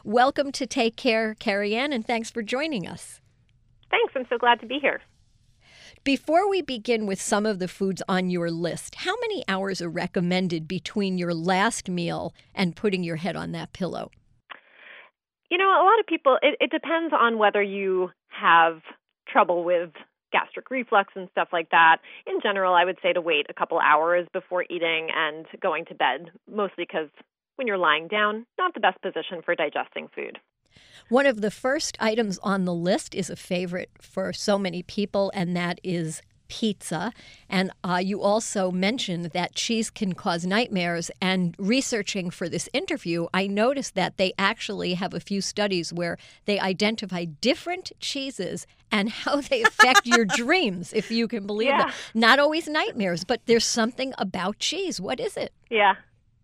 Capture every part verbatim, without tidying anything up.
Welcome to Take Care, Carrie Ann, and thanks for joining us. Thanks. I'm so glad to be here. Before we begin with some of the foods on your list, how many hours are recommended between your last meal and putting your head on that pillow? You know, a lot of people, it, it depends on whether you have trouble with gastric reflux and stuff like that. In general, I would say to wait a couple hours before eating and going to bed, mostly because when you're lying down, not the best position for digesting food. One of the first items on the list is a favorite for so many people, and that is pizza. And uh, you also mentioned that cheese can cause nightmares. And researching for this interview, I noticed that they actually have a few studies where they identify different cheeses and how they affect your dreams, if you can believe yeah. that. Not always nightmares, but there's something about cheese. What is it? Yeah.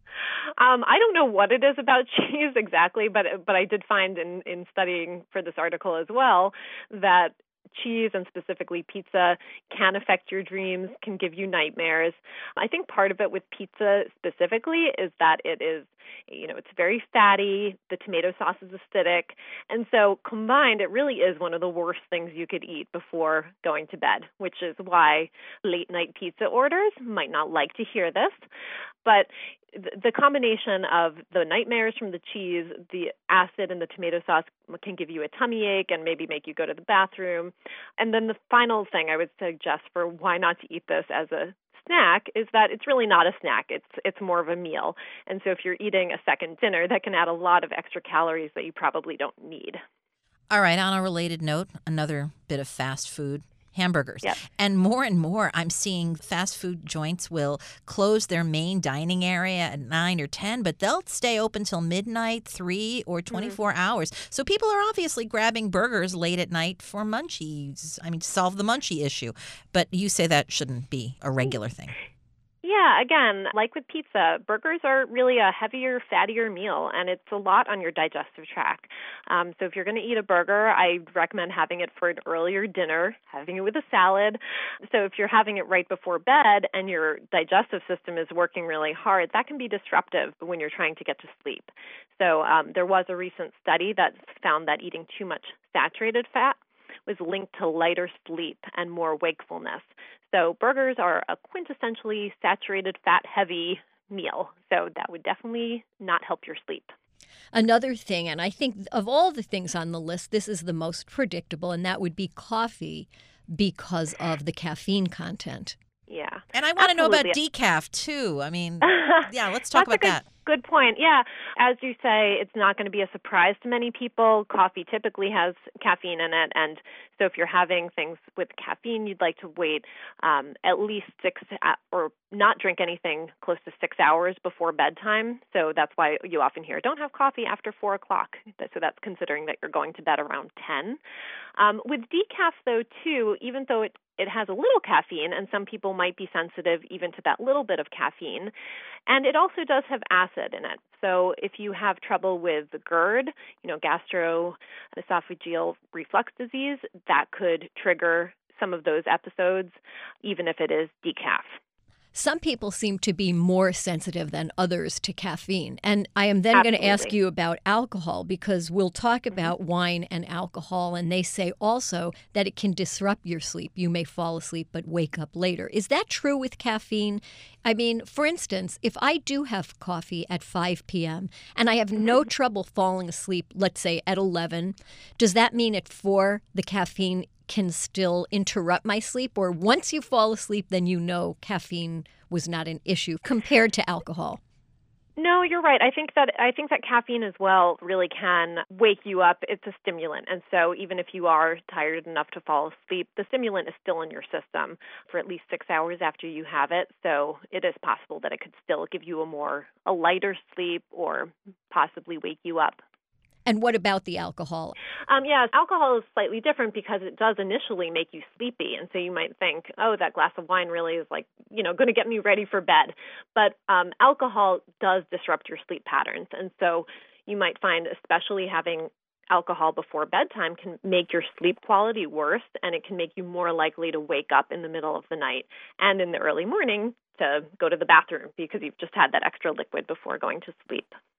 Um, I don't know what it is about cheese exactly, but but I did find in, in studying for this article as well that cheese and specifically pizza can affect your dreams, can give you nightmares. I think part of it with pizza specifically is that it is, you know, it's very fatty. The tomato sauce is acidic. And so combined, it really is one of the worst things you could eat before going to bed, which is why late night pizza orders might not like to hear this. But the combination of the nightmares from the cheese, the acid in the tomato sauce can give you a tummy ache and maybe make you go to the bathroom. And then the final thing I would suggest for why not to eat this as a snack is that it's really not a snack. It's it's more of a meal. And so if you're eating a second dinner, that can add a lot of extra calories that you probably don't need. All right, on a related note, another bit of fast food. Hamburgers. Yep. And more and more, I'm seeing fast food joints will close their main dining area at nine or ten, but they'll stay open till midnight, three or twenty-four mm-hmm. hours. So people are obviously grabbing burgers late at night for munchies. I mean, to solve the munchie issue. But you say that shouldn't be a regular thing. Yeah, again, like with pizza, burgers are really a heavier, fattier meal, and it's a lot on your digestive tract. Um, so if you're going to eat a burger, I recommend having it for an earlier dinner, having it with a salad. So if you're having it right before bed and your digestive system is working really hard, that can be disruptive when you're trying to get to sleep. So um, there was a recent study that found that eating too much saturated fat was linked to lighter sleep and more wakefulness. So burgers are a quintessentially saturated fat-heavy meal. So that would definitely not help your sleep. Another thing, and I think of all the things on the list, this is the most predictable, and that would be coffee because of the caffeine content. Yeah. And I want to know about decaf, too. I mean, yeah, let's talk about good, that. Good point. Yeah. As you say, it's not going to be a surprise to many people. Coffee typically has caffeine in it. And so if you're having things with caffeine, you'd like to wait um, at least six or not drink anything close to six hours before bedtime. So that's why you often hear, don't have coffee after four o'clock. So that's considering that you're going to bed around ten. Um, with decaf, though, too, even though it It has a little caffeine, and some people might be sensitive even to that little bit of caffeine. And it also does have acid in it. So if you have trouble with the GERD, you know, gastroesophageal reflux disease, that could trigger some of those episodes, even if it is decaf. Some people seem to be more sensitive than others to caffeine. And I am then Absolutely. going to ask you about alcohol, because we'll talk about mm-hmm. wine and alcohol, and they say also that it can disrupt your sleep. You may fall asleep but wake up later. Is that true with caffeine? I mean, for instance, if I do have coffee at five p.m. and I have no trouble falling asleep, let's say at eleven, does that mean at four the caffeine can still interrupt my sleep? Or once you fall asleep, then you know caffeine was not an issue compared to alcohol? No, you're right. I think that I think that caffeine as well really can wake you up. It's a stimulant. And so even if you are tired enough to fall asleep, the stimulant is still in your system for at least six hours after you have it. So it is possible that it could still give you a more a lighter sleep or possibly wake you up. And what about the alcohol? Um, yeah, alcohol is slightly different because it does initially make you sleepy. And so you might think, oh, that glass of wine really is like, you know, going to get me ready for bed. But um, alcohol does disrupt your sleep patterns. And so you might find, especially having alcohol before bedtime can make your sleep quality worse, and it can make you more likely to wake up in the middle of the night and in the early morning to go to the bathroom because you've just had that extra liquid before going to sleep.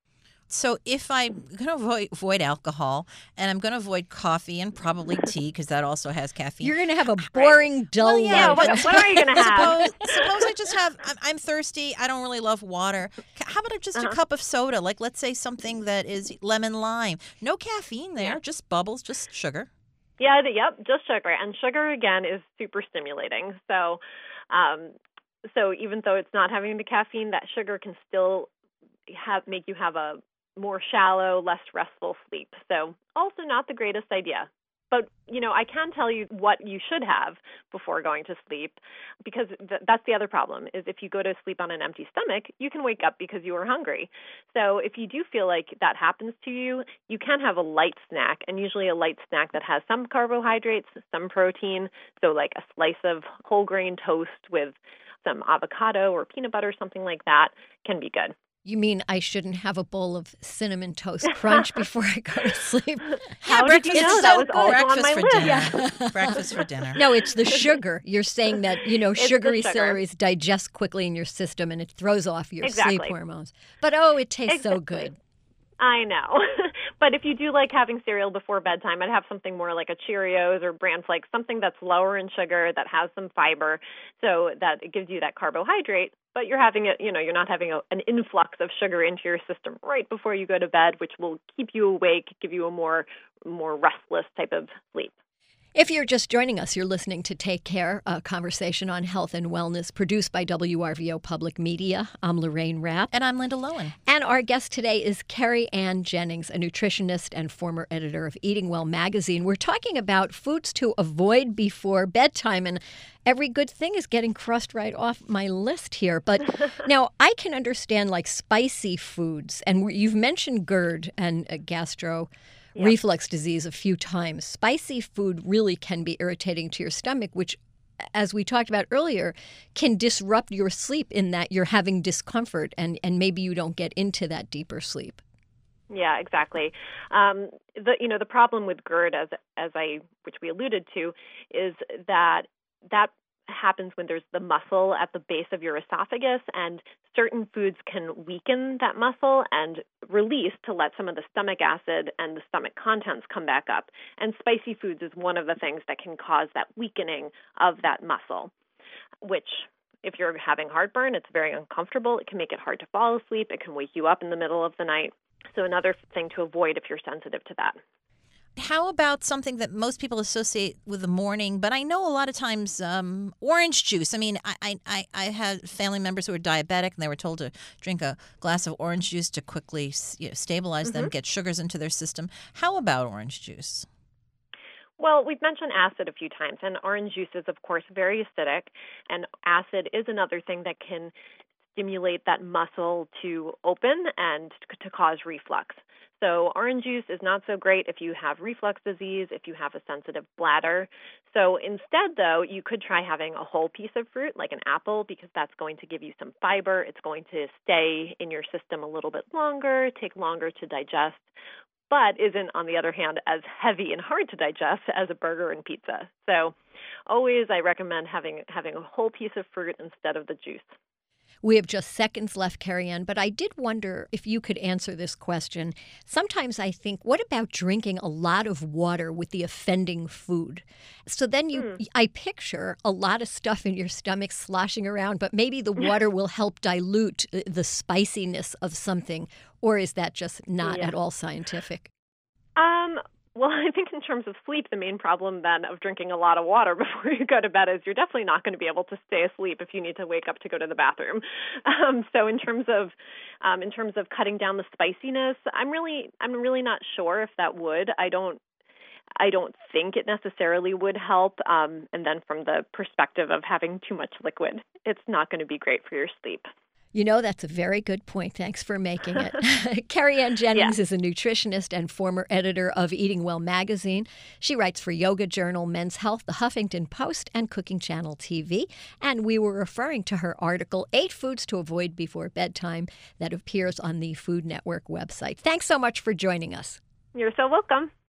So if I'm going to avoid, avoid alcohol and I'm going to avoid coffee and probably tea because that also has caffeine. You're going to have a boring, dull Well, yeah, Yeah, life. what, what are you going to have? Suppose, suppose I just have, I'm, I'm thirsty. I don't really love water. Ca- How about just Uh-huh. a cup of soda? Like, let's say something that is lemon lime. No caffeine there, Yeah. just bubbles, just sugar. Yeah, the- yep, just sugar. And sugar, again, is super stimulating. So, um, so even though it's not having the caffeine, that sugar can still have make you have a more shallow, less restful sleep. So also not the greatest idea. But, you know, I can tell you what you should have before going to sleep, because th- that's the other problem, is if you go to sleep on an empty stomach, you can wake up because you are hungry. So if you do feel like that happens to you, you can have a light snack, and usually a light snack that has some carbohydrates, some protein, so like a slice of whole grain toast with some avocado or peanut butter, something like that, can be good. You mean I shouldn't have a bowl of cinnamon toast crunch before I go to sleep? How did you breakfast know? is That so was good. also on Breakfast my for list. dinner. Breakfast for dinner. No, it's the sugar. You're saying that, you know, It's the sugary sugar. celeries digest quickly in your system and it throws off your Exactly. sleep hormones. But, oh, it tastes so Exactly. good. I know. But if you do like having cereal before bedtime, I'd have something more like a Cheerios or Bran Flakes, something that's lower in sugar, that has some fiber, so that it gives you that carbohydrate, but you're having it, you know, you're not having a, an influx of sugar into your system right before you go to bed, which will keep you awake, give you a more more restless type of sleep. If you're just joining us, you're listening to Take Care, a conversation on health and wellness produced by W R V O Public Media. I'm Lorraine Rapp. And I'm Linda Lowen. And our guest today is Carrie Ann Jennings, a nutritionist and former editor of Eating Well magazine. We're talking about foods to avoid before bedtime, and every good thing is getting crossed right off my list here. But now I can understand like spicy foods, and you've mentioned GERD and uh, gastro. Yep. reflux disease a few times. Spicy food really can be irritating to your stomach, which, as we talked about earlier, can disrupt your sleep in that you're having discomfort and, and maybe you don't get into that deeper sleep. Yeah, exactly. Um, the you know the problem with GERD, as as I which we alluded to, is that that happens when there's the muscle at the base of your esophagus, and certain foods can weaken that muscle and release to let some of the stomach acid and the stomach contents come back up. And spicy foods is one of the things that can cause that weakening of that muscle, which, if you're having heartburn, it's very uncomfortable. It can make it hard to fall asleep. It can wake you up in the middle of the night. So another thing to avoid if you're sensitive to that. How about something that most people associate with the morning, but I know a lot of times um, orange juice. I mean, I, I, I had family members who were diabetic, and they were told to drink a glass of orange juice to quickly you know, stabilize Mm-hmm. them, get sugars into their system. How about orange juice? Well, we've mentioned acid a few times, and orange juice is, of course, very acidic, and acid is another thing that can stimulate that muscle to open and to cause reflux. So orange juice is not so great if you have reflux disease, if you have a sensitive bladder. So instead, though, you could try having a whole piece of fruit, like an apple, because that's going to give you some fiber. It's going to stay in your system a little bit longer, take longer to digest, but isn't, on the other hand, as heavy and hard to digest as a burger and pizza. So always I recommend having having a whole piece of fruit instead of the juice. We have just seconds left, Carrie Ann, but I did wonder if you could answer this question. Sometimes I think, what about drinking a lot of water with the offending food? So then you, mm. I picture a lot of stuff in your stomach sloshing around, but maybe the water will help dilute the spiciness of something, or is that just not yeah. at all scientific? Um. Well, I think in terms of sleep, the main problem then of drinking a lot of water before you go to bed is you're definitely not going to be able to stay asleep if you need to wake up to go to the bathroom. Um, so in terms of um, in terms of cutting down the spiciness, I'm really I'm really not sure if that would. I don't I don't think it necessarily would help. Um, and then from the perspective of having too much liquid, it's not going to be great for your sleep. You know, that's a very good point. Thanks for making it. Carrie Ann Jennings yeah. is a nutritionist and former editor of Eating Well magazine. She writes for Yoga Journal, Men's Health, The Huffington Post, and Cooking Channel T V. And we were referring to her article, Eight Foods to Avoid Before Bedtime, that appears on the Food Network website. Thanks so much for joining us. You're so welcome.